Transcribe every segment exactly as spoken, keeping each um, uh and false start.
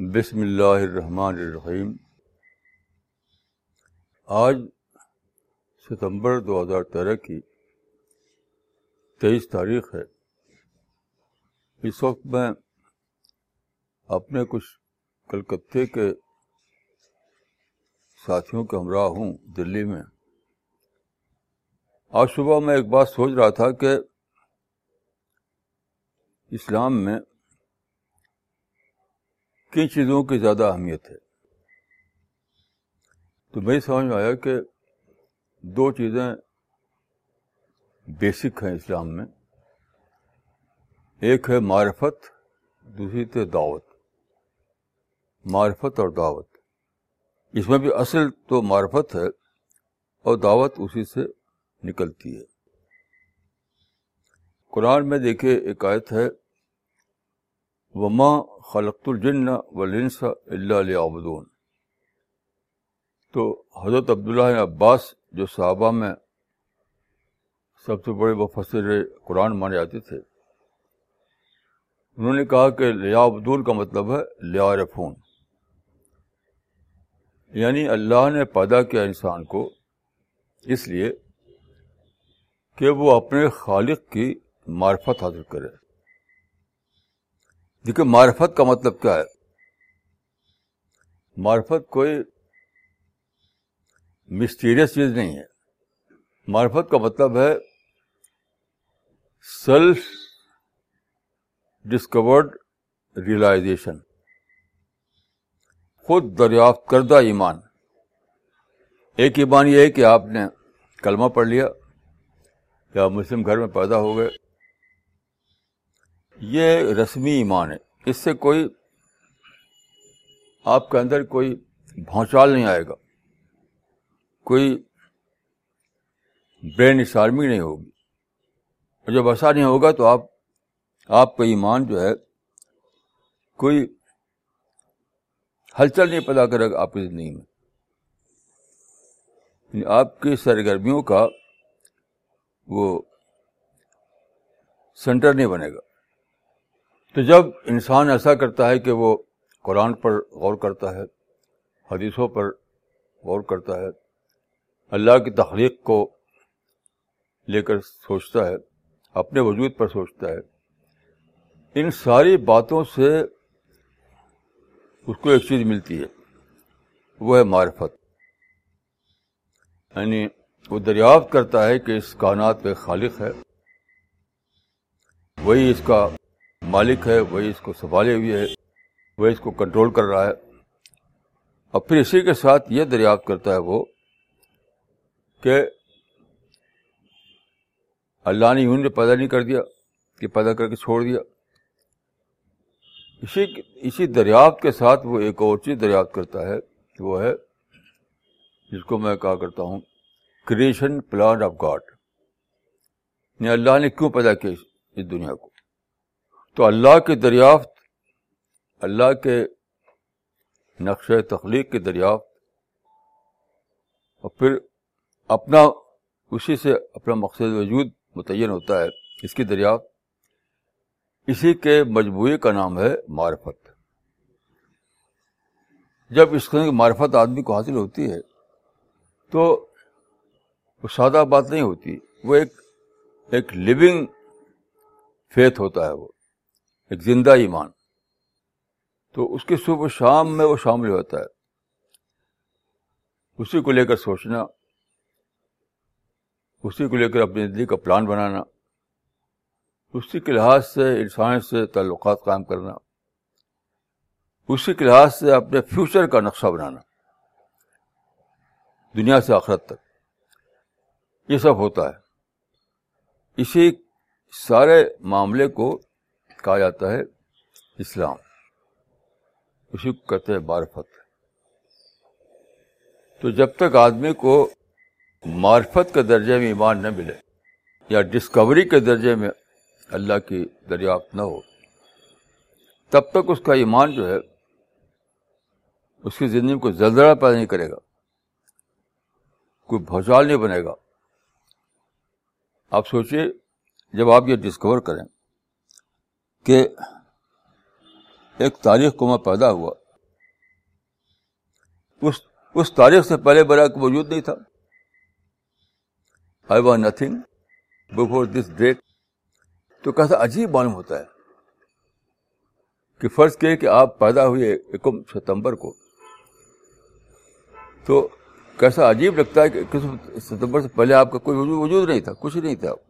بسم اللہ الرحمن الرحیم۔ آج ستمبر دو ہزار تیرہ کی تیئیس تاریخ ہے۔ اس وقت میں اپنے کچھ کلکتے کے ساتھیوں کے ہمراہ ہوں دلی میں۔ آج صبح میں ایک بات سوچ رہا تھا کہ اسلام میں کن چیزوں کی زیادہ اہمیت ہے، تو میری سمجھ میں آیا کہ دو چیزیں بیسک ہیں اسلام میں، ایک ہے معرفت، دوسری ہے دعوت۔ معرفت اور دعوت، اس میں بھی اصل تو معرفت ہے اور دعوت اسی سے نکلتی ہے۔ قرآن میں دیکھیے ایک آیت ہے، وَمَا خَلَقْتُ الْجِنَّ وَالْإِنسَ إِلَّا لِيَعْبُدُونِ۔ تو حضرت عبداللہ بن عباس جو صحابہ میں سب سے بڑے مفسر قرآن مانے جاتے تھے، انہوں نے کہا کہ لیعبدون کا مطلب ہے لیعرفون، یعنی اللہ نے پیدا کیا انسان کو اس لیے کہ وہ اپنے خالق کی معرفت حاصل کرے۔ دیکھیں معرفت کا مطلب کیا ہے؟ معرفت کوئی مسٹیریس چیز نہیں ہے۔ معرفت کا مطلب ہے سیلف ڈسکورڈ ریئلائزیشن، خود دریافت کردہ ایمان۔ ایک ایمان یہ ہے کہ آپ نے کلمہ پڑھ لیا یا مسلم گھر میں پیدا ہو گئے، یہ رسمی ایمان ہے، اس سے کوئی آپ کے اندر کوئی بھونچال نہیں آئے گا، کوئی برین اسٹارمنگ نہیں ہوگی، اور جب ایسا نہیں ہوگا تو آپ آپ کا ایمان جو ہے کوئی ہلچل نہیں پیدا کرے گا آپ کی زندگی میں، یعنی آپ کی سرگرمیوں کا وہ سینٹر نہیں بنے گا۔ تو جب انسان ایسا کرتا ہے کہ وہ قرآن پر غور کرتا ہے، حدیثوں پر غور کرتا ہے، اللہ کی تخلیق کو لے کر سوچتا ہے، اپنے وجود پر سوچتا ہے، ان ساری باتوں سے اس کو ایک چیز ملتی ہے، وہ ہے معرفت۔ یعنی وہ دریافت کرتا ہے کہ اس کائنات کا خالق ہے، وہی اس کا مالک ہے، وہی اس کو سنبھالے ہوئے ہے، وہی اس کو کنٹرول کر رہا ہے، اور پھر اسی کے ساتھ یہ دریافت کرتا ہے وہ کہ اللہ نے یوں نے پیدا نہیں کر دیا کہ پیدا کر کے چھوڑ دیا۔ اسی اسی دریافت کے ساتھ وہ ایک اور چیز دریافت کرتا ہے، وہ ہے جس کو میں کہا کرتا ہوں کریشن پلان آف گاڈ، یعنی اللہ نے کیوں پیدا کیا اس دنیا کو۔ تو اللہ کی دریافت، اللہ کے نقشہ تخلیق کی دریافت، اور پھر اپنا اسی سے اپنا مقصد وجود متعین ہوتا ہے، اس کی دریافت، اسی کے مجموعے کا نام ہے معرفت۔ جب اس قسم کی معرفت آدمی کو حاصل ہوتی ہے تو وہ سادہ بات نہیں ہوتی، وہ ایک ایک لیونگ فیتھ ہوتا ہے، وہ ایک زندہ ایمان۔ تو اس کی صبح شام میں وہ شامل ہوتا ہے، اسی کو لے کر سوچنا، اسی کو لے کر اپنی زندگی کا پلان بنانا، اسی کے لحاظ سے انسان سے تعلقات قائم کرنا، اسی کے لحاظ سے اپنے فیوچر کا نقشہ بنانا، دنیا سے آخرت تک، یہ سب ہوتا ہے۔ اسی سارے معاملے کو کہا جاتا ہے اسلام، اسی کو کہتے ہیں معرفت۔ تو جب تک آدمی کو معرفت کے درجے میں ایمان نہ ملے یا ڈسکوری کے درجے میں اللہ کی دریافت نہ ہو، تب تک اس کا ایمان جو ہے اس کی زندگی کو زلزلہ پیدا نہیں کرے گا، کوئی بھونچال نہیں بنے گا۔ آپ سوچئے جب آپ یہ ڈسکور کریں کہ ایک تاریخ کو میں پیدا ہوا اس اس تاریخ سے پہلے برا کوئی وجود نہیں تھا. I was nothing before this date. تو کیسا عجیب معلوم ہوتا ہے کہ فرض کرے کہ آپ پیدا ہوئے یکم ستمبر کو, تو کیسا عجیب لگتا ہے کہ یکم ستمبر سے پہلے آپ کا کوئی وجود نہیں تھا, کچھ نہیں تھا,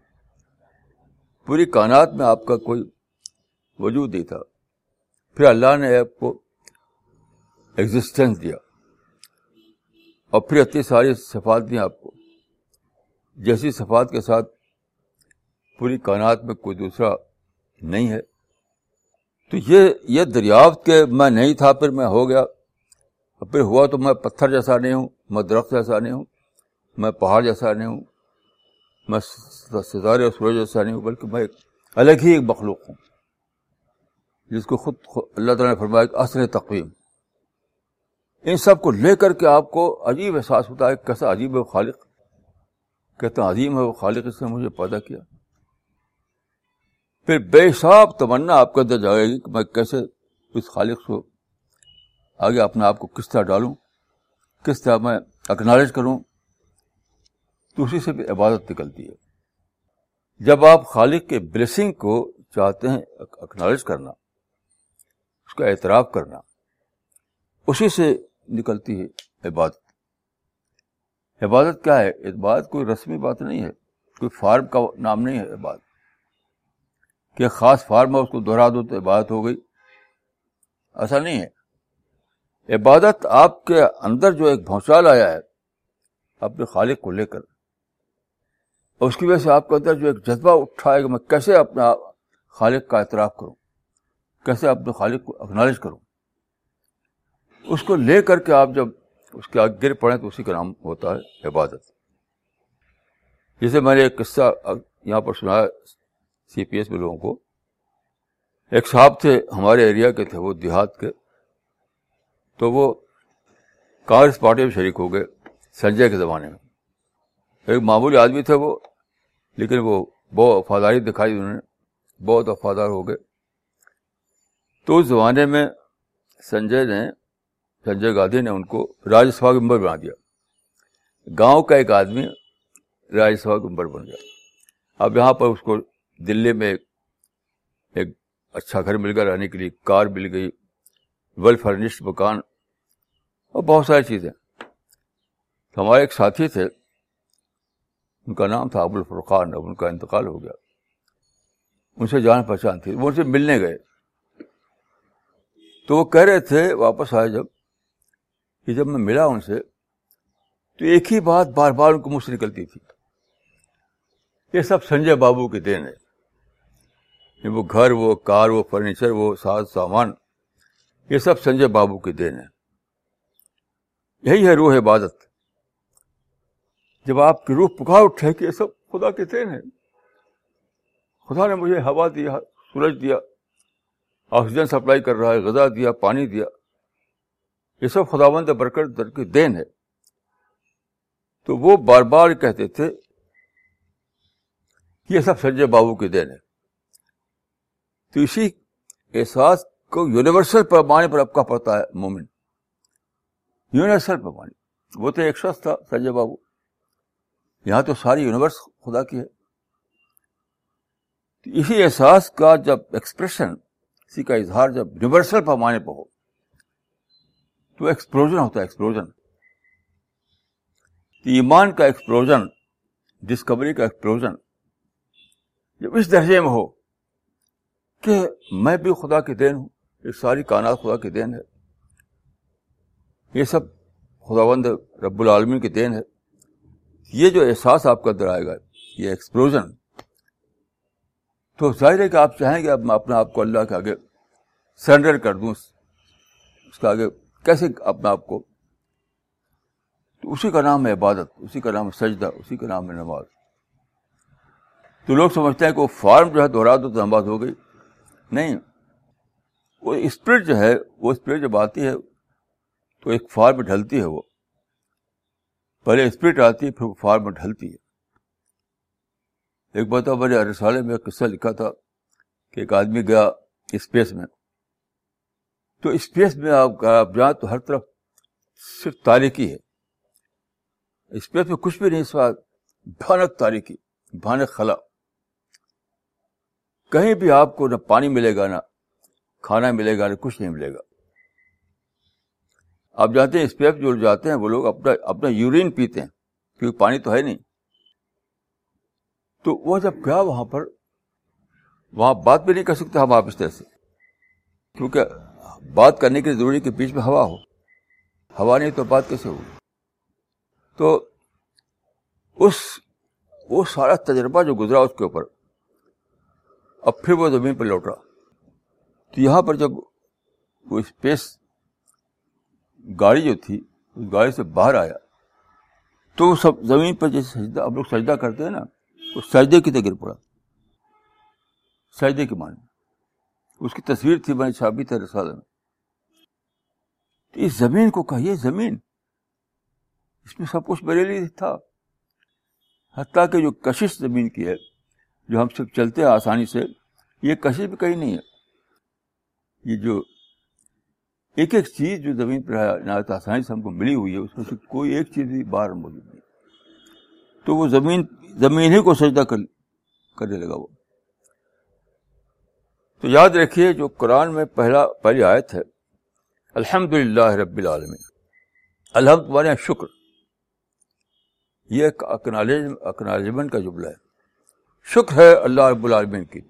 پوری کائنات میں آپ کا کوئی وجود نہیں تھا. پھر اللہ نے آپ کو ایگزسٹنس دیا اور پھر اتنی ساری صفات دی آپ کو, جیسی صفات کے ساتھ پوری کائنات میں کوئی دوسرا نہیں ہے. تو یہ یہ دریافت کہ میں نہیں تھا پھر میں ہو گیا, اور پھر ہوا تو میں پتھر جیسا نہیں ہوں, میں درخت جیسا نہیں ہوں, میں پہاڑ جیسا نہیں ہوں, میں ستارے اور سورج جیسا نہیں ہوں, بلکہ میں ایک الگ ہی ایک مخلوق ہوں, جس کو خود اللہ تعالیٰ نے فرمایا کہ اصل تقویم. ان سب کو لے کر کے آپ کو عجیب احساس ہوتا ہے کیسا عجیب ہے وہ خالق, کہتا عظیم ہے وہ خالق, اس نے مجھے پیدا کیا. پھر بے حساب تمنا آپ کے اندر جائے گی کہ میں کیسے اس خالق کو آگے اپنے آپ کو کس طرح ڈالوں, کس طرح میں اکنالج کروں. تو اسی سے بھی عبادت نکلتی ہے. جب آپ خالق کے بلیسنگ کو چاہتے ہیں اکنالج کرنا, اس کا اعتراف کرنا, اسی سے نکلتی ہے عبادت. عبادت کیا ہے؟ عبادت کوئی رسمی بات نہیں ہے, کوئی فارم کا نام نہیں ہے عبادت کہ خاص فارم ہے اس کو دہرا دو تو عبادت ہو گئی, ایسا نہیں ہے. عبادت آپ کے اندر جو ایک بھونچال آیا ہے اپنے خالق کو لے کر, اور اس کی وجہ سے آپ کے اندر جو ایک جذبہ اٹھا ہے کہ میں کیسے اپنے خالق کا اعتراف کروں, کیسے اپنے خالق کو اکنالج کروں, اس کو لے کر کے آپ جب اس کے آگے گر پڑیں تو اسی کا نام ہوتا ہے عبادت. جیسے میں نے ایک قصہ یہاں پر سنایا سی پی ایس میں لوگوں کو. ایک صاحب تھے ہمارے ایریا کے تھے, وہ دیہات کے, تو وہ کانگریس پارٹی میں شریک ہو گئے سنجے کے زمانے میں. ایک معمولی آدمی تھے وہ, لیکن وہ بہت وفاداری دکھائی انہوں نے, بہت وفادار ہو گئے. تو اس زمانے میں سنجے نے سنجے گاندھی نے ان کو راجیہ سبھا کا ممبر بنا دیا. گاؤں کا ایک آدمی راجیہ سبھا کا ممبر بن گیا. اب یہاں پر اس کو دلی میں ایک, ایک اچھا گھر مل گیا رہنے کے لیے, کار مل گئی, ویل فرنشڈ مکان, اور بہت ساری چیزیں. ہمارے ایک ساتھی تھے, ان کا نام تھا ابو الفرقان, اب ان کا انتقال ہو گیا. ان سے جان پہچان تھی, وہ ان سے ملنے گئے تو وہ کہہ رہے تھے واپس آئے جب کہ جب میں ملا ان سے تو ایک ہی بات بار بار ان کو منہ سے نکلتی تھی, یہ سب سنجے بابو کی دین ہے. وہ گھر, وہ کار, وہ فرنیچر, وہ ساز سامان, یہ سب سنجے بابو کی دین ہے. یہی ہے روح عبادت. جب آپ کی روح پکار اٹھے کہ یہ سب خدا کی دین ہے, خدا نے مجھے ہوا دیا, سورج دیا, آکسیجن سپلائی کر رہا ہے, غذا دیا, پانی دیا, یہ سب خداوند برکت در کی دین ہے. تو وہ بار بار کہتے تھے یہ سب سنجے بابو کی دین ہے. تو اسی احساس کو یونیورسل پیمانے پر اب کا پڑتا ہے مومن, یونیورسل پیمانے. وہ تو ایک شخص تھا سنجے بابو, یہاں تو ساری یونیورس خدا کی ہے. تو اسی احساس کا جب ایکسپریشن, اسی کا اظہار جب یونیورسل پیمانے پر ہو تو ایکسپلوژن ہوتا ہے, ایکسپلوژن. ایمان کا ایکسپلوژن, ڈسکوری کا ایکسپلوژن جب اس درجے میں ہو کہ میں بھی خدا کی دین ہوں, یہ ساری کائنات خدا کی دین ہے, یہ سب خداوند رب العالمین کی دین ہے, یہ جو احساس آپ کے اندر آئے گا, یہ ایکسپلوژن, تو ظاہر ہے کہ آپ چاہیں گے اب میں اپنے آپ کو اللہ کے آگے سرنڈر کر دوں, اس کے آگے کیسے اپنے آپ کو. تو اسی کا نام ہے عبادت, اسی کا نام ہے سجدہ, اسی کا نام ہے نماز. تو لوگ سمجھتے ہیں کہ وہ فارم جو ہے دوہرا دو تو نماز ہو گئی. نہیں, وہ اسپرٹ جو ہے, وہ اسپرٹ جب آتی ہے تو ایک فارم میں ڈھلتی ہے. وہ پہلے اسپرٹ آتی ہے, پھر وہ فارم میں ڈھلتی ہے. ایک بات میں نے رسالے میں ایک قصہ لکھا تھا کہ ایک آدمی گیا اسپیس میں, تو اسپیس میں آپ آپ جائیں تو ہر طرف صرف تاریکی ہے. اسپیس میں کچھ بھی نہیں سوائے بھیانک تاریکی, بھیانک خلا. کہیں بھی آپ کو نہ پانی ملے گا, نہ کھانا ملے گا, نہ کچھ نہیں ملے گا. آپ جانتے ہیں اسپیس جو جاتے ہیں وہ لوگ اپنا اپنا یورین پیتے ہیں, کیونکہ پانی تو ہے نہیں. تو وہ جب گیا وہاں پر, وہاں بات بھی نہیں کر سکتے ہم آپ اس طرح سے, کیونکہ بات کرنے کے ضروری کہ بیچ میں ہوا ہو. ہوا نہیں تو بات کیسے ہوگی؟ تو اس وہ سارا تجربہ جو گزرا اس کے اوپر, اب پھر وہ زمین پر لوٹا. تو یہاں پر جب وہ اسپیس گاڑی جو تھی اس گاڑی سے باہر آیا تو وہ سب زمین پر جیسے سجدہ ہم لوگ سجدہ کرتے ہیں نا, وہ سجدے کی طرح گر پڑا. سجدے کی معنی اس کی تصویر تھی میں نے چھاپی تھی رسالہ میں. تو اس زمین کو کہیے زمین, اس میں سب کچھ میرے لیے تھا. حتیٰ کہ جو کشش زمین کی ہے, جو ہم سب چلتے ہیں آسانی سے, یہ کشش بھی کہیں نہیں ہے. یہ جو ایک ایک چیز جو زمین پر نہایت آسانی سے ہم کو ملی ہوئی ہے, اس میں سے کوئی ایک چیز بھی باہر موجود نہیں. تو وہ زمین زمین ہی کو سجدہ کر کرنے لگا وہ. تو یاد رکھیے جو قرآن میں پہلا پہلی آیت ہے, الحمدللہ رب العالمین. الحمد مانے شکر, یہ ایک اکنالجمنٹ کا جملہ ہے. شکر ہے اللہ رب العالمین کی.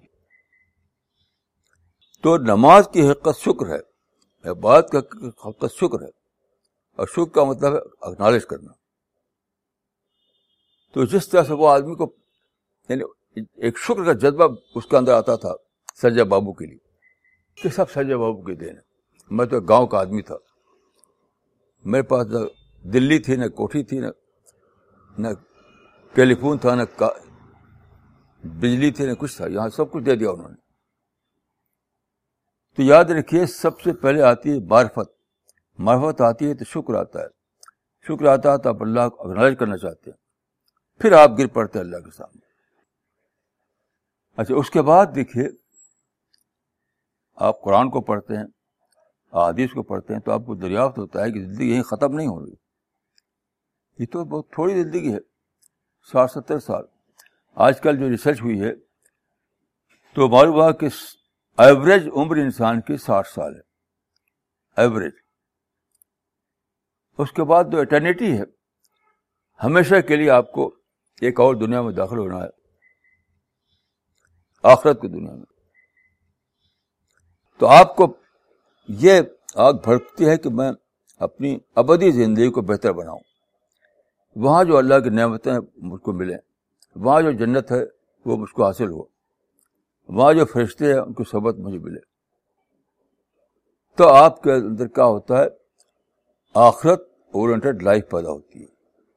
تو نماز کی حقیقت شکر ہے, عبادت کا حقیقت شکر ہے, اور شکر کا مطلب ہے اکنالج کرنا. تو جس طرح سے وہ آدمی کو یعنی ایک شکر کا جذبہ اس کے اندر آتا تھا سنجے بابو کے لیے, کہ سب سنجے بابو کے دین ہے. میں تو گاؤں کا آدمی تھا, میرے پاس نہ دلی تھی, نہ کوٹھی تھی, نہ نہ ٹیلی فون تھا, نہ بجلی تھی, نہ کچھ تھا. یہاں سب کچھ دے دیا انہوں نے. تو یاد رکھیے سب سے پہلے آتی ہے معرفت. معرفت آتی ہے تو شکر آتا ہے. شکر آتا ہے تو آپ اللہ کو اکنالج کرنا چاہتے ہیں, پھر آپ گر پڑتے ہیں اللہ کے سامنے. اچھا, اس کے بعد دیکھیے آپ قرآن کو پڑھتے ہیں, احادیث کو پڑھتے ہیں, تو آپ کو دریافت ہوتا ہے کہ زندگی یہیں ختم نہیں ہو رہی. یہ تو بہت تھوڑی زندگی ہے, ساٹھ ستر سال. آج کل جو ریسرچ ہوئی ہے تو معلوم ہوا کہ ایوریج عمر انسان کی ساٹھ سال ہے, ایوریج. اس کے بعد جو ایٹرنیٹی ہے, ہمیشہ کے لیے آپ کو ایک اور دنیا میں داخل ہونا ہے, آخرت کی دنیا میں. تو آپ کو یہ آگ بھڑکتی ہے کہ میں اپنی ابدی زندگی کو بہتر بناؤں, وہاں جو اللہ کی نعمتیں مجھ کو ملیں, وہاں جو جنت ہے وہ مجھ کو حاصل ہو, وہاں جو فرشتے ہیں ان کی صحبت مجھے ملے. تو آپ کے اندر کیا ہوتا ہے, آخرت اورینٹڈ لائف پیدا ہوتی ہے,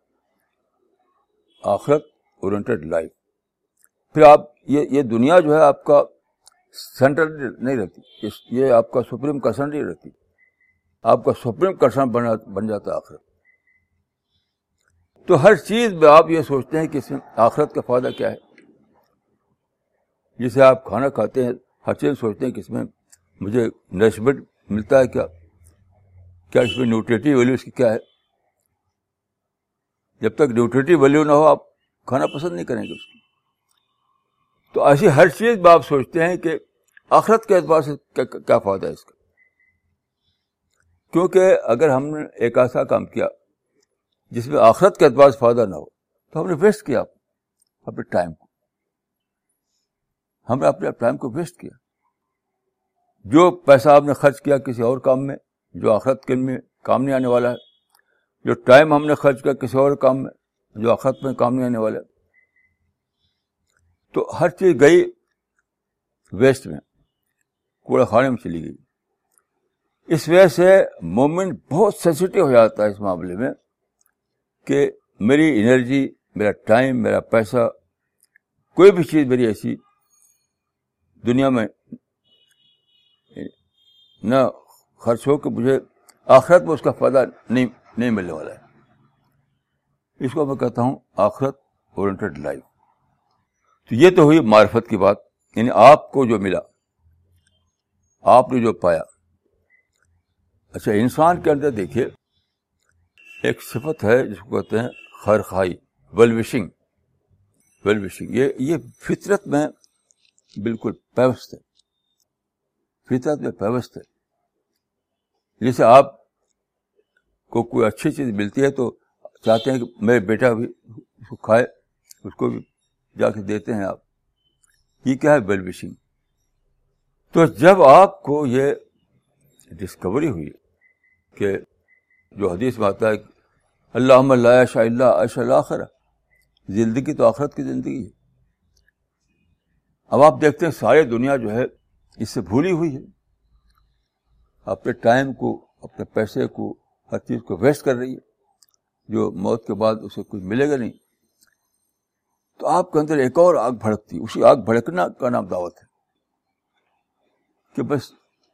آخرت اورینٹڈ لائف. پھر آپ یہ یہ دنیا جو ہے آپ کا سینٹر نہیں رہتی, یہ آپ کا سپریم کنسرن نہیں رہتی, آپ کا سپریم کنسرن بن جاتا ہے آخرت. تو ہر چیز میں آپ یہ سوچتے ہیں کہ اس میں آخرت کا فائدہ کیا ہے. جسے آپ کھانا کھاتے ہیں, ہر چیز سوچتے ہیں کہ اس میں مجھے نرسمنٹ ملتا ہے کیا, کیا اس میں نیوٹریٹو ویلیو اس کی کیا ہے. جب تک نیوٹریٹو ویلیو نہ ہو آپ کھانا پسند نہیں کریں گے اس کی. تو ایسی ہر چیز میں آپ سوچتے ہیں کہ آخرت کے اعتبار سے کیا فائدہ ہے اس کا. کیونکہ اگر ہم نے ایک ایسا کام کیا جس میں آخرت کے اعتبار سے فائدہ نہ ہو تو ہم نے ویسٹ کیا اپنے ٹائم کو, ہم نے اپنے ٹائم کو ویسٹ کیا. جو پیسہ آپ نے خرچ کیا کسی اور کام میں جو آخرت کے میں کام نہیں آنے والا ہے, جو ٹائم ہم نے خرچ کیا کسی اور کام میں جو آخرت میں کام نہیں آنے والا ہے, تو ہر چیز گئی ویسٹ میں, کوڑے خانے میں چلی گئی. اس وجہ سے مومن بہت سینسیٹیو ہو جاتا ہے اس معاملے میں کہ میری انرجی, میرا ٹائم, میرا پیسہ, کوئی بھی چیز میری ایسی دنیا میں نہ خرچ ہو کہ مجھے آخرت میں اس کا فائدہ نہیں نہیں ملنے والا ہے. اس کو میں کہتا ہوں آخرت اورینٹڈ لائف. تو یہ تو ہوئی معرفت کی بات, یعنی آپ کو جو ملا, آپ نے جو پایا. اچھا, انسان کے اندر دیکھیے ایک صفت ہے جس کو کہتے ہیں خیر خواہی، ویل وشنگ. ویل وشنگ یہ یہ فطرت میں بالکل پیوست ہے، فطرت میں پیوست ہے. جیسے آپ کو کوئی اچھی چیز ملتی ہے تو چاہتے ہیں کہ میرے بیٹا بھی اس کو کھائے، اس کو بھی جا کے دیتے ہیں آپ. یہ کیا ہے؟ Well wishing. تو جب آپ کو یہ ڈسکوری ہوئی کہ جو حدیث میں آتا ہے اللہم لا یشاء الا عیش الاخرہ، زندگی تو آخرت کی زندگی ہے. اب آپ دیکھتے ہیں ساری دنیا جو ہے اس سے بھولی ہوئی ہے، اپنے ٹائم کو، اپنے پیسے کو، ہر چیز کو ویسٹ کر رہی ہے جو موت کے بعد اسے کچھ ملے گا نہیں. تو آپ کے اندر ایک اور آگ بھڑکتی، اسی آگ بھڑکنا کا نام دعوت ہے کہ بس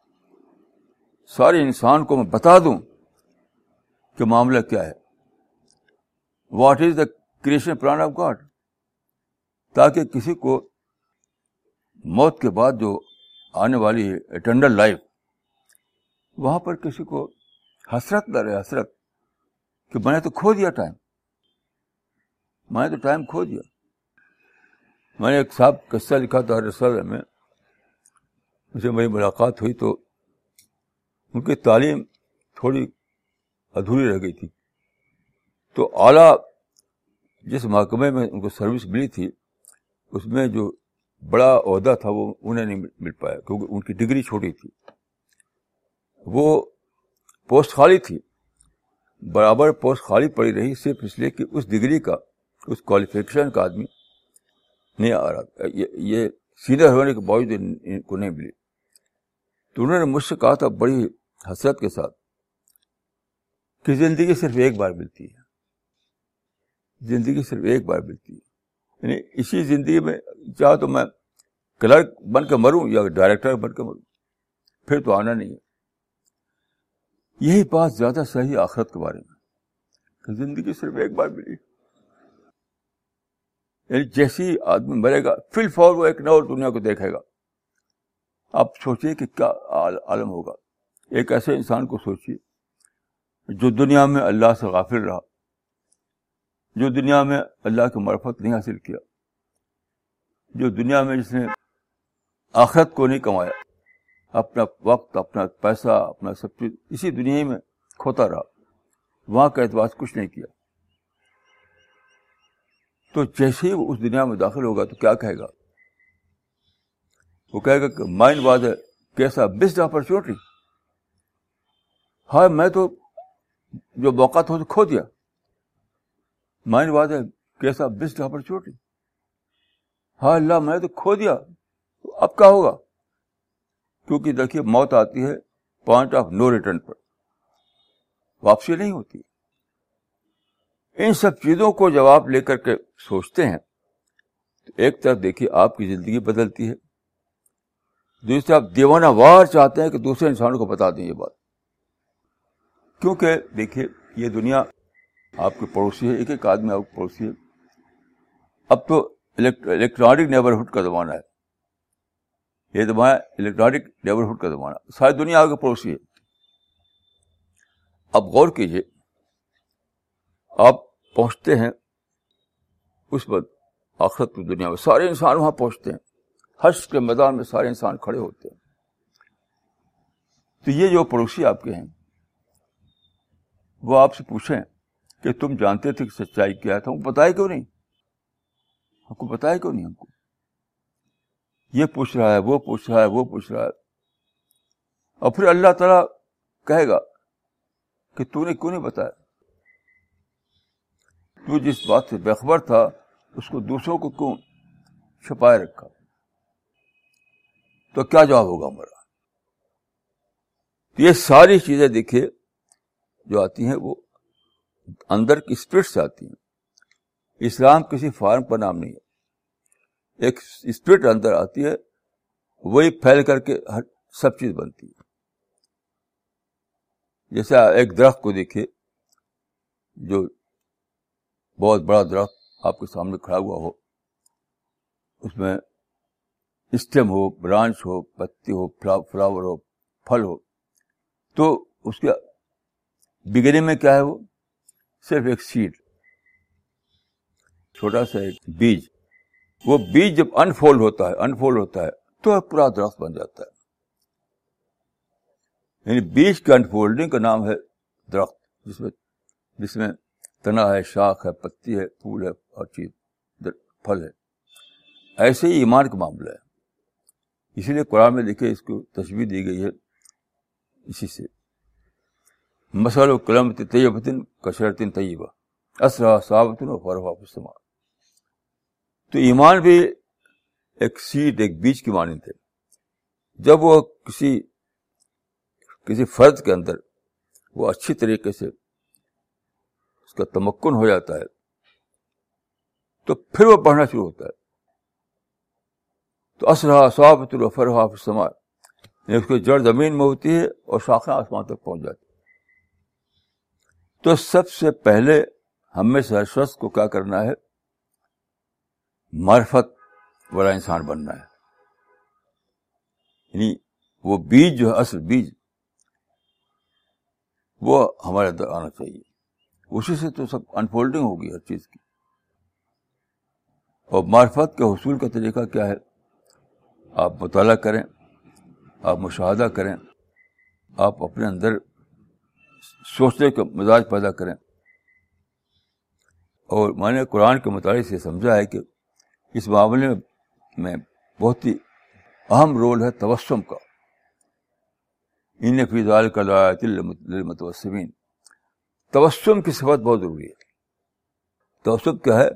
سارے انسان کو میں بتا دوں کہ معاملہ کیا ہے، what is the creation plan of God, تاکہ کسی کو موت کے بعد جو آنے والی ہے اٹرنل لائف، وہاں پر کسی کو حسرت نہ رہے، حسرت کہ میں نے تو کھو دیا ٹائم، میں نے تو ٹائم کھو دیا. میں نے ایک صاحب قصہ لکھا تھا رسالہ میں، مجھے میری ملاقات ہوئی تو ان کی تعلیم تھوڑی ادھوری رہ گئی تھی. تو اعلیٰ جس محکمے میں ان کو سروس ملی تھی اس میں جو بڑا عہدہ تھا وہ انہیں نہیں مل پایا کیونکہ ان کی ڈگری چھوٹی تھی. وہ پوسٹ خالی تھی، برابر پوسٹ خالی پڑی رہی صرف اس لیے کہ اس ڈگری کا، اس کوالیفیکیشن کا آدمی نہیں آ رہا. یہ سینئر ہونے کے باوجود ان کو نہیں ملی. تو انہوں نے مجھ سے کہا تھا بڑی حسرت کے ساتھ کہ زندگی صرف ایک بار ملتی ہے، زندگی صرف ایک بار ملتی ہے. یعنی اسی زندگی میں چاہو تو میں کلرک بن کے مروں یا ڈائریکٹر بن کے مروں، پھر تو آنا نہیں ہے. یہی بات زیادہ صحیح آخرت کے بارے میں کہ زندگی صرف ایک بار ملی. یعنی جیسی آدمی مرے گا فی الفور وہ ایک نئی اور دنیا کو دیکھے گا. آپ سوچئے کہ کیا عالم ہوگا. ایک ایسے انسان کو سوچئے جو دنیا میں اللہ سے غافل رہا، جو دنیا میں اللہ کی معرفت نہیں حاصل کیا، جو دنیا میں جس نے آخرت کو نہیں کمایا، اپنا وقت، اپنا پیسہ، اپنا سب چیز اسی دنیا میں کھوتا رہا، وہاں کا اعتبار کچھ نہیں کیا. تو جیسے ہی وہ اس دنیا میں داخل ہوگا تو کیا کہے گا؟ وہ کہے گا کہ مائن واز اے کیسا مسڈ اپرچونٹی. ہاں میں تو جو موقع تھا تو کھو دیا. مائن واز اے کیسا مسڈ اپرچونٹی. ہاں اللہ میں تو کھو دیا، تو اب کیا ہوگا؟ کیونکہ دیکھیے موت آتی ہے پوائنٹ آف نو ریٹرن پر، واپسی نہیں ہوتی. ان سب چیزوں کو جب آپ لے کر کے سوچتے ہیں تو ایک طرف دیکھیے آپ کی زندگی بدلتی ہے، دوسری طرف دیوانہ وار چاہتے ہیں کہ دوسرے انسانوں کو بتا دیں یہ بات. کیونکہ دیکھیے یہ دنیا آپ کے پڑوسی ہے، ایک ایک آدمی آپ کے پڑوسی ہے. اب تو الیکٹرانک نیبرہڈ کا زمانہ ہے، یہ زمانہ الیکٹرانک نیبرہڈ کا زمانہ، ساری دنیا آپ کے پڑوسی ہے. اب غور کیجیے، آپ پہنچتے ہیں اس وقت آخرت کی دنیا میں، سارے انسان وہاں پہنچتے ہیں، حشر کے میدان میں سارے انسان کھڑے ہوتے ہیں. تو یہ جو پڑوسی آپ کے ہیں وہ آپ سے پوچھیں کہ تم جانتے تھے کہ سچائی کیا تھا، ہم کو بتایا کیوں نہیں، ہم کو بتایا کیوں نہیں. ہم کو یہ پوچھ رہا ہے، وہ پوچھ رہا ہے، وہ پوچھ رہا ہے، اور پھر اللہ تعالیٰ کہے گا کہ تو نے کیوں نہیں بتایا؟ تو جس بات سے بے خبر تھا اس کو دوسروں کو کیوں چھپائے رکھا؟ تو کیا جواب ہوگا ہمارا؟ یہ ساری چیزیں دیکھیے جو آتی ہیں وہ اندر کی اسپرٹ سے آتی ہیں. اسلام کسی فارم کا نام نہیں ہے، ایک اسپرٹ اندر آتی ہے، وہی پھیل کر کے ہر سب چیز بنتی ہے. جیسے ایک درخت کو دیکھیے، جو بہت بڑا درخت آپ کے سامنے کھڑا ہوا ہو، اس میں اسٹیم ہو، برانچ ہو، پتی ہو، فلاور ہو، پھل ہو، تو اس کے بگننگ میں کیا ہے؟ وہ صرف ایک سیڈ، چھوٹا سا ایک بیج. وہ بیج جب انفولڈ ہوتا ہے انفولڈ ہوتا ہے تو پورا درخت بن جاتا ہے. یعنی بیج کے انفولڈنگ کا نام ہے درخت، جس میں جس میں تنا ہے، شاخ ہے، پتی ہے، پھول ہے اور چیز پھل ہے. ایسے ہی ایمان کا معاملہ ہے. اسی لیے قرآن میں دیکھیں اس کو تشبیہ دی گئی ہے اسی سے. مثل کلمۃ طیبۃ کشجرۃ طیبہ اصلھا ثابت وفرعها فی السماء. تو ایمان بھی ایک سیڈ، ایک بیج کی مانند ہے. جب وہ کسی کسی فرد کے اندر وہ اچھی طریقے سے اس کا تمکن ہو جاتا ہے تو پھر وہ پڑھنا شروع ہوتا ہے. تو اصلھا ثابت وفرعها فی السماء، اس کی جڑ زمین میں ہوتی ہے اور شاخیں آسمان تک پہنچ جاتی. تو سب سے پہلے ہم میں سے ہر شخص کو کیا کرنا ہے؟ معرفت والا انسان بننا ہے. یعنی وہ بیج جو ہے، اصل بیج، وہ ہمارے اندر آنا چاہیے. اسی سے تو سب انفولڈنگ ہوگی ہر چیز کی. اور معرفت کے حصول کا طریقہ کیا ہے؟ آپ مطالعہ کریں، آپ مشاہدہ کریں، آپ اپنے اندر سوچنے کا مزاج پیدا کریں. اور میں نے قرآن کے مطالعے سے سمجھا ہے کہ اس معاملے میں بہت ہی اہم رول ہے تبسم کا. ان فی ذلک لآیات للمتبسمین. تبسم کی صفت بہت ضروری ہے. تبسم کیا ہے؟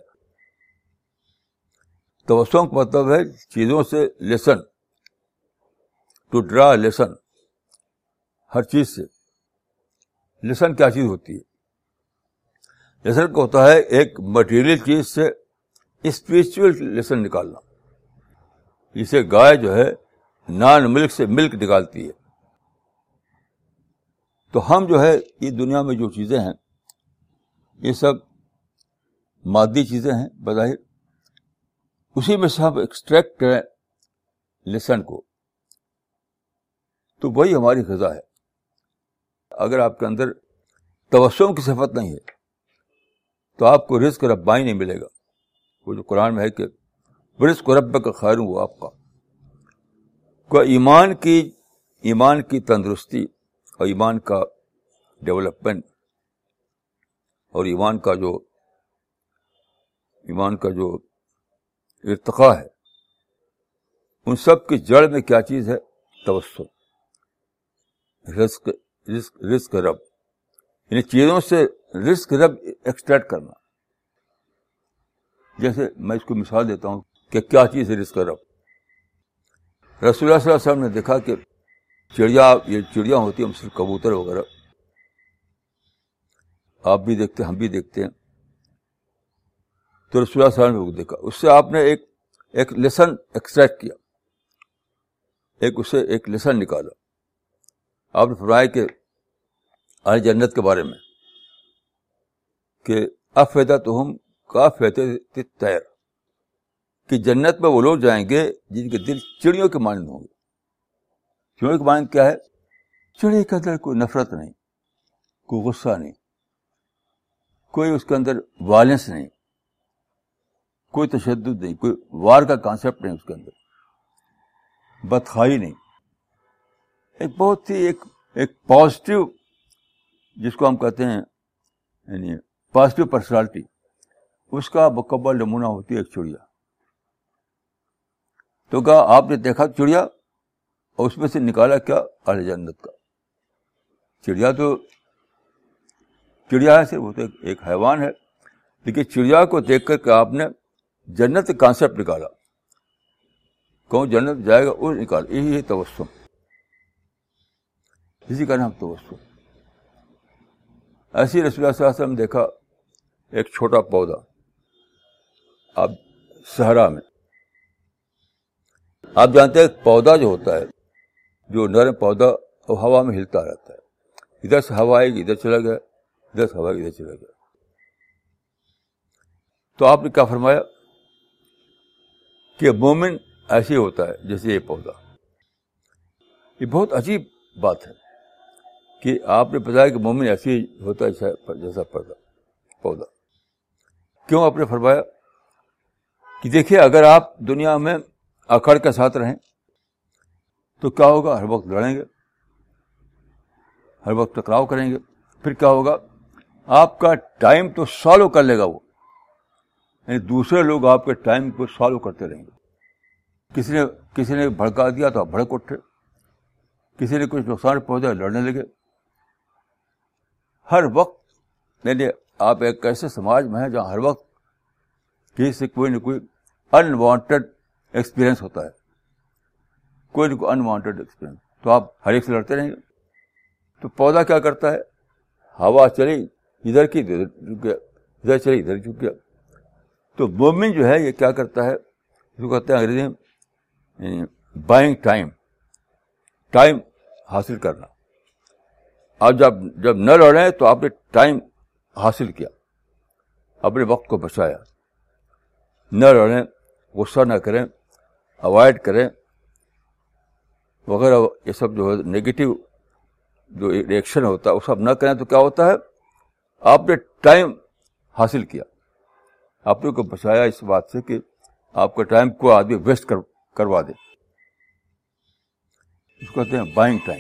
تبسم کا مطلب ہے چیزوں سے لیسن، ٹو ڈرا لیسن. ہر چیز سے لیسن کیا چیز ہوتی ہے؟ لیسن کو ہوتا ہے ایک مٹیریل چیز سے اسپریچول لیسن نکالنا. جسے گائے جو ہے نان ملک سے ملک نکالتی ہے. تو ہم جو ہے یہ دنیا میں جو چیزیں ہیں یہ سب مادی چیزیں ہیں بظاہر. اسی میں سے ہم ایکسٹریکٹ کریں لیسن کو، تو وہی ہماری غذا ہے. اگر آپ کے اندر تبسم کی صفت نہیں ہے تو آپ کو رزق ربانی نہیں ملے گا. وہ جو قرآن میں ہے کہ رزق ربک خیر وہ آپ کا. کوئی ایمان کی ایمان کی تندرستی اور ایمان کا ڈیولپمنٹ اور ایمان کا جو ایمان کا جو ارتقاء ہے، ان سب کی جڑ میں کیا چیز ہے؟ تبسم. رزق رزق رزق رب، یعنی چیزوں سے رزق رب ایکسٹریکٹ کرنا. جیسے میں اس کو مثال دیتا ہوں کہ کیا چیز ہے رزق رب. رسول اللہ صلی اللہ علیہ وسلم نے دیکھا کہ چڑیا یہ چڑیا ہوتی ہیں مثل کبوتر وغیرہ، آپ بھی دیکھتے ہم بھی دیکھتے ہیں. تو رسول اللہ صلی اللہ علیہ وسلم نے دیکھا، اس سے آپ نے ایک ایک لیسن ایکسٹریکٹ کیا، ایک اسے ایک لیسن نکالا. آپ نے فرمایا کہ اہل جنت کے بارے میں کہ افئدتہم کافئدۃ الطیر، کہ جنت میں وہ لوگ جائیں گے جن کے دل چڑیوں کے مانند ہوں گے. چڑیوں کے مانند کیا ہے؟ چڑیا کے اندر کوئی نفرت نہیں، کوئی غصہ نہیں، کوئی اس کے اندر وائلنس نہیں، کوئی تشدد نہیں، کوئی وار کا کانسیپٹ نہیں اس کے اندر، بدخواہی نہیں. ایک بہت ہی ایک ایک پازیٹیو، جس کو ہم کہتے ہیں یعنی پازیٹیو پرسنالٹی، اس کا مکمل نمونہ ہوتی ہے ایک چڑیا. تو کہا آپ نے دیکھا چڑیا اور اس میں سے نکالا کیا؟ اہل جنت کا. چڑیا تو چڑیا ہے، صرف وہ تو ایک حیوان ہے، لیکن چڑیا کو دیکھ کر کے آپ نے جنت کا کانسیپٹ نکالا. کون جنت جائے گا وہ نکال. یہی ہے تبسم، اسی کا نام تبسم. ایسی رسول اللہ صلی اللہ علیہ وسلم دیکھا ایک چھوٹا پودا آپ صحرا میں. آپ جانتے ہیں پودا جو ہوتا ہے، جو نرم پودا، وہ ہوا میں ہلتا رہتا ہے. ادھر سے ہوا آئے گی ادھر چلا گیا، ادھر سے ہوا ادھر چلا گیا. تو آپ نے کیا فرمایا کہ مومن ایسے ہی ہوتا ہے جیسے یہ پودا. یہ بہت عجیب بات ہے کہ آپ نے بتایا کہ مومن ایسے ہی ہوتا ہے جیسا پردہ. پودا. کیوں آپ نے فرمایا کہ دیکھیے اگر آپ دنیا میں اکڑ کے ساتھ رہیں تو کیا ہوگا؟ ہر وقت لڑیں گے, ہر وقت ٹکراؤ کریں گے. پھر کیا ہوگا؟ آپ کا ٹائم تو سالو کر لے گا وہ, یعنی دوسرے لوگ آپ کے ٹائم کو سالو کرتے رہیں گے. کسی نے کسی نے بھڑکا دیا تو آپ بھڑک اٹھے, کسی نے کچھ نقصان پہنچا لڑنے لگے. ہر وقت یعنی آپ ایک ایسے سماج میں ہیں جہاں ہر وقت کسی سے کوئی نہ کوئی انوانٹیڈ ایکسپیرئنس ہوتا ہے, کوئی نہ کوئی انوانٹیڈ ایکسپیرئنس. تو آپ ہر ایک سے لڑتے رہیں گے. تو پودا کیا کرتا ہے؟ ہوا چلی ادھر کی ادھر جھک گیا, ادھر چلی ادھر جھک گیا. تو مومن جو ہے یہ کیا کرتا ہے؟ اس کو کہتے ہیں انگریزی میں بائنگ ٹائم, ٹائم حاصل کرنا. آپ جب جب نہ لڑیں تو آپ نے ٹائم حاصل کیا, اپنے وقت کو بچایا. نہ لڑیں, غصہ نہ کریں, اوائڈ کریں وغیرہ. یہ سب جو ہے نیگیٹو جو ریئیکشن ہوتا ہے وہ سب نہ کریں تو کیا ہوتا ہے؟ آپ نے ٹائم حاصل کیا, آپ نے کو بچایا اس بات سے کہ آپ کا ٹائم کو آدمی ویسٹ کر, کروا دے. اس کو کہتے ہیں بائنگ ٹائم.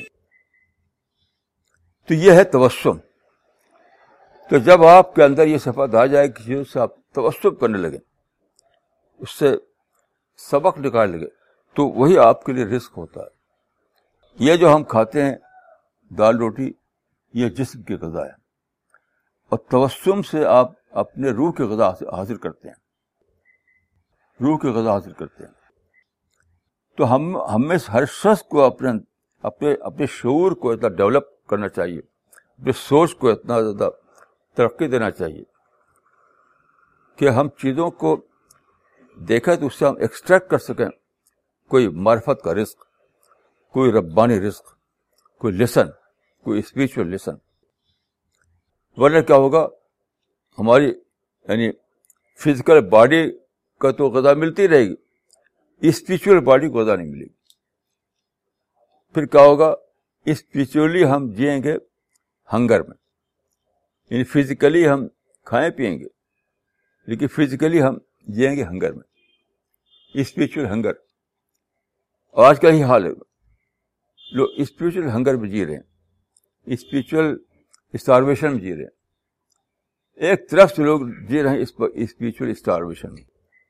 تو یہ ہے تبسم. تو جب آپ کے اندر یہ صفات آ جائے کہ چیز سے آپ تبسم کرنے لگے, اس سے سبق نکال لگے, تو وہی آپ کے لیے رزق ہوتا ہے. یہ جو ہم کھاتے ہیں دال روٹی, یہ جسم کی غذا ہے, اور تبسم سے آپ اپنے روح کی غذا حاصل کرتے ہیں, روح کی غذا حاصل کرتے ہیں. تو ہم ہم میں ہر شخص کو اپنے اپنے اپنے شعور کو اتنا ڈیولپ کرنا چاہیے, اپنے سوچ کو اتنا زیادہ ترقی دینا چاہیے کہ ہم چیزوں کو دیکھیں تو اس سے ہم ایکسٹریکٹ کر سکیں کوئی معرفت کا رزق, کوئی ربانی رزق, کوئی لیسن, کوئی اسپریچول لیسن. ورنہ کیا ہوگا؟ ہماری یعنی فزیکل باڈی کا تو غذا ملتی رہے گی, اسپریچول باڈی کو غذا نہیں ملے گی. پھر کیا ہوگا؟ اسپریچولی ہم جئیں گے ہنگر میں, یعنی فزیکلی ہم کھائیں پیئیں گے لیکن فزیکلی ہم جئیں گے ہنگر میں, اسپریچول ہنگر. آج کا ہی حال ہے, لوگ اسپریچول ہنگر میں جی رہے ہیں, اسپریچول اسٹارویشن میں جی رہے ہیں. ایک طرف سے لوگ جی رہے ہیں اسپریچول اسٹارویشن میں.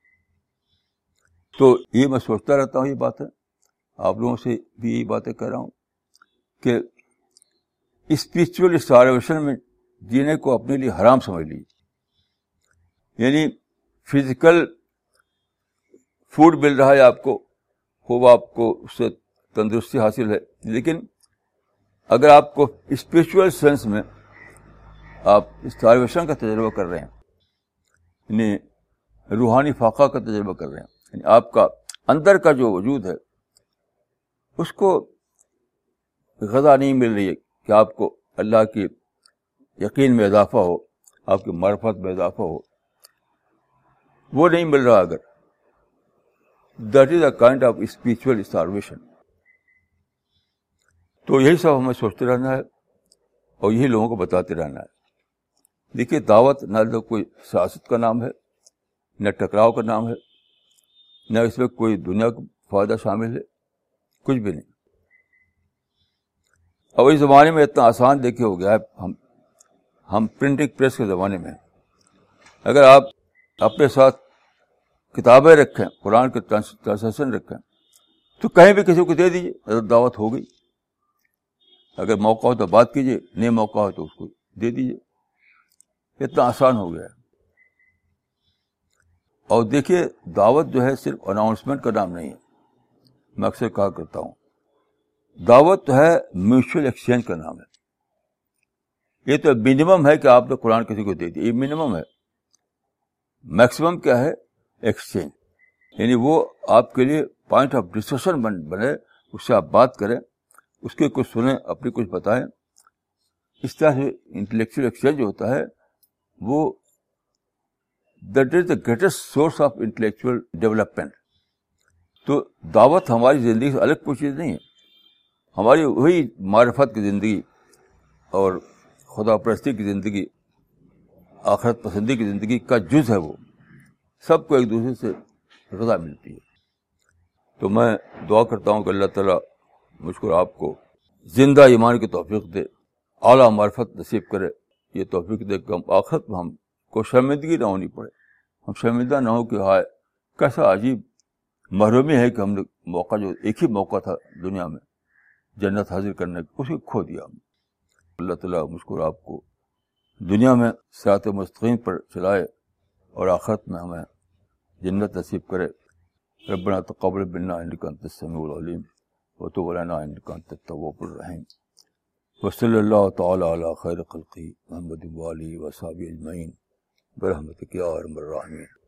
تو یہ میں سوچتا رہتا ہوں, یہ بات ہے آپ لوگوں سے بھی یہی باتیں کر رہا ہوں کہ اسپریچول اسٹارویشن میں جینے کو اپنے لیے حرام سمجھ لیجیے. یعنی فزیکل فوڈ مل رہا ہے آپ کو, خوب آپ کو اس سے تندرستی حاصل ہے, لیکن اگر آپ کو اسپریچول سینس میں آپ اسٹارویشن کا تجربہ کر رہے ہیں, یعنی روحانی فاقہ کا تجربہ کر رہے ہیں, یعنی آپ کا اندر کا جو وجود ہے اس کو غذا نہیں مل رہی ہے کہ آپ کو اللہ کی یقین میں اضافہ ہو, آپ کی معرفت میں اضافہ ہو, وہ نہیں مل رہا. اگر that is a kind of spiritual starvation. تو یہی سب ہمیں سوچتے رہنا ہے اور یہی لوگوں کو بتاتے رہنا ہے. دیکھیے دعوت نہ تو کوئی سیاست کا نام ہے, نہ ٹکراؤ کا نام ہے, نہ اس میں کوئی دنیا کا فائدہ شامل ہے, کچھ بھی نہیں. اور اس زمانے میں اتنا آسان دیکھیے ہو گیا ہے, ہم ہم پرنٹنگ پریس کے زمانے میں. اگر آپ اپنے ساتھ کتابیں رکھیں, قرآن کے ٹرانسلیشن رکھیں, تو کہیں بھی کسی کو دے دیجیے, دعوت ہو گئی. اگر موقع ہو تو بات کیجیے, نہیں موقع ہو تو اس کو دے دیجیے. اتنا آسان ہو گیا ہے. اور دیکھیے دعوت جو ہے صرف اناؤنسمنٹ کا نام نہیں ہے. میں اکثر کہا کرتا ہوں دعوت ہے میوچل ایکسچینج کا نام ہے. یہ تو منیمم ہے کہ آپ نے قرآن کسی کو دے دیا, یہ منیمم ہے. میکسیمم کیا ہے؟ ایکسچینج. یعنی وہ آپ کے لیے پوائنٹ آف ڈسکشن بنے, اس سے آپ بات کریں, اس کے کچھ سنیں, اپنی کچھ بتائیں. اس طرح سے انٹلیکچوئل ایکسچینج جو ہوتا ہے وہ that is the greatest source of intellectual development. تو دعوت ہماری زندگی سے الگ کوئی چیز نہیں ہے. ہماری وہی معرفت کی زندگی اور خدا پرستی کی زندگی آخرت پسندی کی زندگی کا جز ہے، وہ سب کو ایک دوسرے سے غذا ملتی ہے. تو میں دعا کرتا ہوں کہ اللہ تعالیٰ مجھ کو آپ کو زندہ ایمان کی توفیق دے، اعلیٰ معرفت نصیب کرے. یہ توفیق دے کہ ہم آخرت میں ہم کو شرمندگی نہ ہونی پڑے، ہم شرمندہ نہ ہو کہ ہائے کیسا عجیب محرومی ہے کہ ہم نے موقع، جو ایک ہی موقع تھا دنیا میں جنت حاصل کرنے کا، اسے کھو دیا ہم. اللہ تعالیٰ مجھ کو آپ کو دنیا میں صراط مستقیم پر چلائے اور آخرت میں ہمیں جنت نصیب کرے. ربنا تقبل منا انک انت السمیع العلیم وتب علینا انک انت التواب الرحیم. وصلی اللہ تعالی علی خیر خلقہ محمد وآلہ وصحبہ اجمعین برحمتک یا ارحم الراحمین.